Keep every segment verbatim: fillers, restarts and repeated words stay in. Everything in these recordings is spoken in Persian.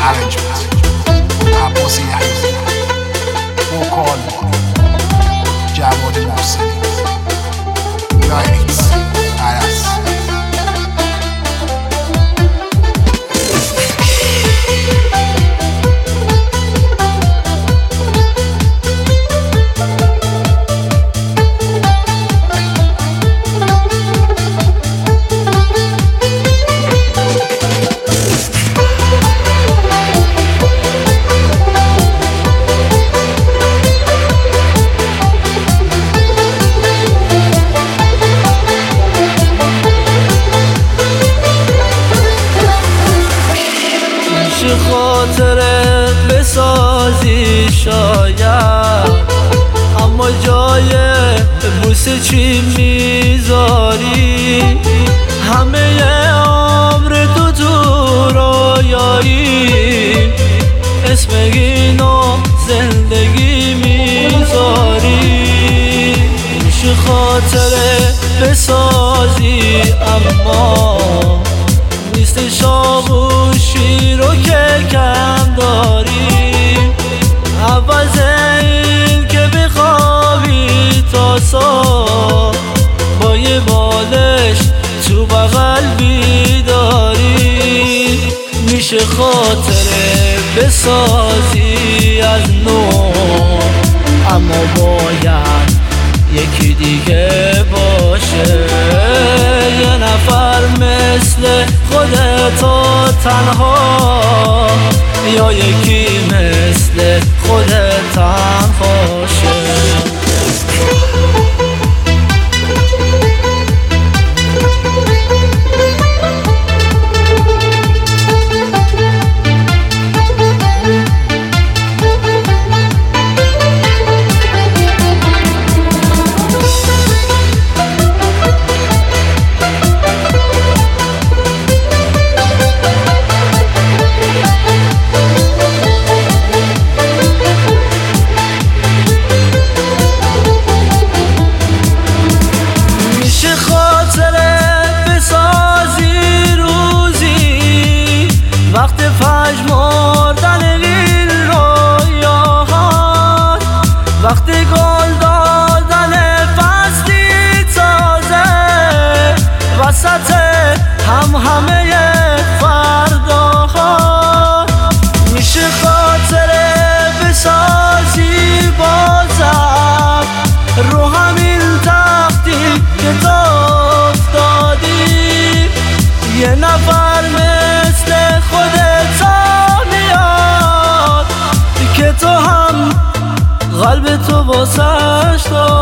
arrangement عباس یحیی وکال جواد محسنی لایریکس عرس خاطره بسازی شاید، اما جای بوسه چی میذاری؟ همه عمر تو تو رویایی، اسم اینو زندگی میذاری. میشه خاطره بسازی اما نیست شاموشی رو که کم داری. عوض این که بخوابی تا صبح با یه بالش تو بغل بیداری. میشه خاطره بسازی از نو، اما باید یکی دیگه باشه. یه نفر مثل خودتو تنها، یا یکی مثل خودت تنهاشه. وقت فجر مردن این رویاهات، وقت گل دادن فصلی تازه، وسط هم همه فرداها. میشه خاطره بسازی بازم رو همین تختی که تو افتادی. یه نفر مثل خودت میاد که تو هم قلب تو واسش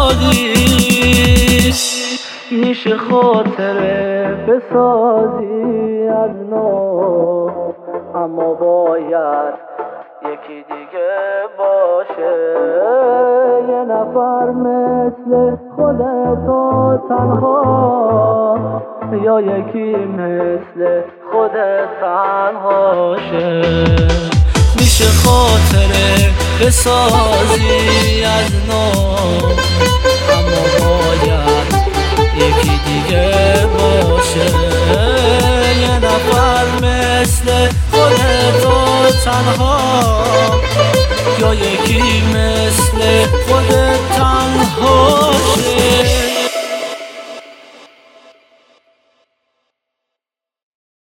دادی. میشه خاطره بسازی از نو، اما باید یکی دیگه باشه. یه نفر مثل خودت تنها، یا یکی مثل خودت تنهاشه. میشه خاطره بسازی از نو، اما باید یکی دیگه باشه. یه نفر مثل خودت تنها، یا یکی مثل خودت تنهاشه.